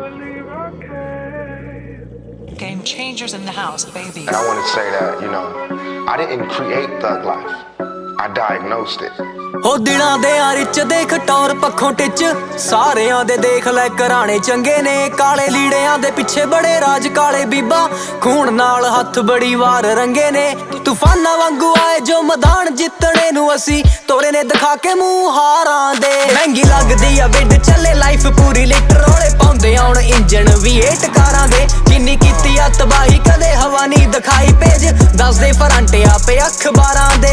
Game changers in the house, baby. And I want to say that, I didn't create thug life. I diagnosed it. ਹੋ ਦਿਲਾਂ ਦੇ rich ਦੇਖ ਟੌਰ ਪੱਖੋਂ ਟਿੱਚ ਸਾਰਿਆਂ ਦੇ ਦੇਖ ਲੈ ਘਰਾਣੇ ਚੰਗੇ ਨੇ ਕਾਲੇ ਲੀੜਿਆਂ ਦੇ ਪਿੱਛੇ ਬੜੇ ਰਾਜ ਕਾਲੇ ਬੀਬਾ ਖੂਨ ਨਾਲ ਹੱਥ ਬੜੀ ਵਾਰ ਰੰਗੇ ਨੇ ਤੂਫਾਨਾਂ ਵਾਂਗੂ ਆਏ ਜੋ ਮੈਦਾਨ ਜਿੱਤਣੇ ਨੂੰ ਅਸੀਂ ਤੋਰੇ ਨੇ ਦਿਖਾ ਕੇ ਮੂੰਹ ਹਾਰਾਂ ਦੇ ਮਹਿੰਗੀ ਲੱਗਦੀ ਆ ਬਿੱਡ ਚੱਲੇ ਲਾਈਫ ਪੂਰੀ ਲਿਟ ਰੋਲੇ ਪਾਉਂਦੇ ਆਉਣ ਇੰਜਣ V8 ਕਾਰਾਂ ਦੇ ਕਿੰਨੀ ਕੀਤੀ ਆ ਤਬਾਹੀ ਕਦੇ ਹਵਾ ਨਹੀਂ ਦਿਖਾਈ ਪੇਜ ਦੱਸਦੇ ਫਰੰਟੇ ਆਪੇ ਅਖਬਾਰਾਂ ਦੇ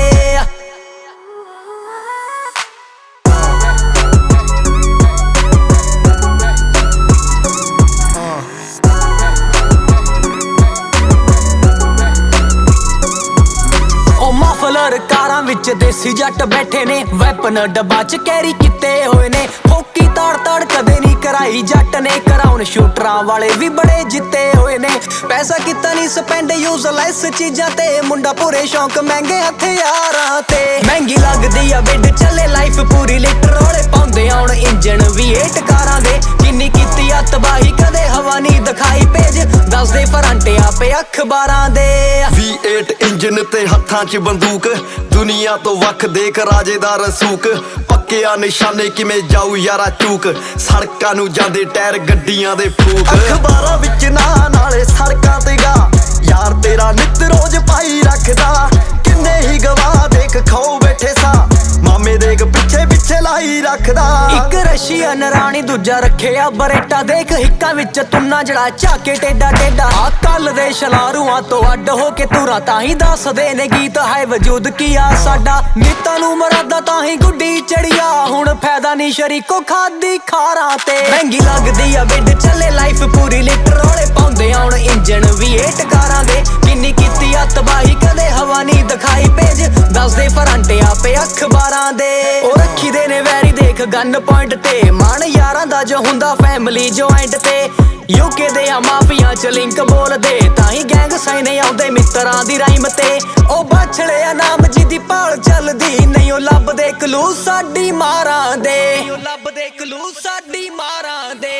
ਮਫਲਰ ਕਾਰਾਂ ਵਿੱਚ ਦੇਸੀ ਜੱਟ ਬੈਠੇ ਨੇ ਵੈਪਨ ਡੱਬਾ ਚ ਕੈਰੀ ਕੀਤੇ ਹੋਏ ਨੇ ਫੋਕੀ ਤਾੜ ਕਦੇ ਨਹੀਂ ਕਰਾਈ ਜੱਟ ਨੇ ਕਰਾਉਣ ਸ਼ੂਟਰਾਂ ਵਾਲੇ ਵੀ ਬੜੇ ਜਿੱਤੇ ਹੋਏ ਨੇ ਪੈਸਾ ਕੀਤਾ ਨਹੀਂ ਸਪੈਂਡ ਯੂਜ਼ਲੈਸ ਚੀਜ਼ਾਂ ਤੇ ਮੁੰਡਾ ਪੂਰੇ ਸ਼ੌਂਕ ਮਹਿੰਗੇ ਹਥਿਆਰਾਂ ਤੇ ਮਹਿੰਗੀ ਲੱਗਦੀ ਆ ਬਿੱਡ ਚੱਲੇ ਲਾਈਫ ਪੂਰੀ ਲਿਟ ਰੋਲੇ ਪਾਉਂਦੇ ਆਉਣ ਇੰਜਣ V8 ਕਾਰਾਂ ਦੇ ਕਿੰਨੀ ਕੀਤੀ ਆ ਤਬਾਹੀ ਕਦੇ ਹਵਾ ਨਹੀਂ ਦਿਖਾਈ ਪੇਜ ਦੱਸਦੇ ਫਰੰਟੇ ਆਪੇ ਅਖਬਾਰਾਂ ਦੇ V8 ਇੰਜਨ ਤੇ ਹੱਥਾਂ 'ਚ ਬੰਦੂਕ ਦੁਨੀਆ ਤੋਂ ਵੱਖ ਦੇਖ ਰਾਜੇ ਦਾ ਰਸੂਕ ਪੱਕਿਆ ਨਿਸ਼ਾਨੇ ਕਿਵੇਂ ਜਾਊ ਯਾਰਾ ਚੂਕ ਸੜਕਾਂ ਨੂੰ ਜਾਂਦੇ ਟਾਇਰ ਗੱਡੀਆਂ ਦੇ ਫੂਕ ਅਖਬਾਰਾਂ ਵਿੱਚ ਨਾਂ ਨਾਲੇ ਸੜਕਾਂ ਤੇ ਗਾ ਯਾਰ ਤੇਰਾ ਨਿੱਤ ਰੋਜ਼ ਪਾਈ ਰੱਖਦਾ ਕਿੰਨੇ ਹੀ ਗਵਾਹ ਦੇਖ ਖਾਓ ਬੈਠੇ ਸਾ ਮਾਮੇ ਦੇਖ ਪਿੱਛੇ ਲਾਈ ਰੱਖਦਾ ਇੱਕ ਰਸ਼ੀਅਨ ਰਾਣੀ ਦੂਜਾ ਰੱਖਿਆ ਬਰੇਟਾ ਦੇਖ ਹਿੱਕਾਂ ਵਿੱਚ ਤੁੰਨਾ ਜੜਾ ਝਾਕੇ ਟੇਡਾ ਆ ਕੱਲ ਦੇ ਸ਼ਲਾਰੂਆਂ ਤੋਂ ਅੱਡ ਹੋ ਕੇ ਤੁਰਾ ਤਾਂ ਹੀ ਦੱਸਦੇ ਨੇ ਗੀਤ ਹੈ ਵਜੂਦ ਕੀ ਆ ਸਾਡਾ ਨੀਤਾਂ ਨੂੰ ਮਰਾਦਾ ਤਾਂ ਹੀ ਗੁੱਡੀ ਚੜੀਆ ਹੁਣ ਫਾਇਦਾ ਨਹੀਂ ਸ਼ਰੀਕੋ ਖਾਦੀ ਖਾਰਾਂ ਤੇ ਮਹਿੰਗੀ ਲੱਗਦੀ ਆ ਬਿੱਡ ਚੱਲੇ ਲਾਈਫ ਪੂਰੀ ਲਿਟ ਰੋਲੇ ਪਾਉਂਦੇ ਆਉਣ ਇੰਜਣ V8 ਕਾਰਾਂ ਦੇ ਕਿੰਨੀ ਕੀਤੀ ਆ ਤਬਾਹੀ ਕਦੇ ਹਵਾ ਨਹੀਂ ਦਿਖਾਈ ਪੇਜ ਦੱਸਦੇ ਫਰੰਟੇ ਆਪੇ ਅਖਬਾਰਾਂ ਦੇ ਉਹ ਰੱਖੀ ਦੇ ਨੇ ਵੈਰੀ ਦੇਖ ਗਨ ਪੁਆਇੰਟ ਤੇ ਮਾਣ ਯਾਰਾਂ ਦਾ ਜੋ ਹੁੰਦਾ ਫੈਮਿਲੀ ਜੁਆਇੰਟ ਤੇ UK ਦੇ ਆ ਮਾਫੀਆਂ ਚ ਲਿੰਕ ਬੋਲਦੇ ਤਾਂ ਹੀ ਗੈਂਗ ਸਾਈਨੇ ਆਉਂਦੇ ਮਿੱਤਰਾਂ ਦੀ ਰਾਈਮ ਤੇ ਉਹ ਬਾਛੜੇ ਆ ਨਾਮ ਜੀ ਦੀ ਭਾਲ ਚੱਲਦੀ ਨਹੀਂ ਉਹ ਲੱਭਦੇ ਕਲੂ ਸਾਡੀ ਮਾਰਾਂ ਦੇ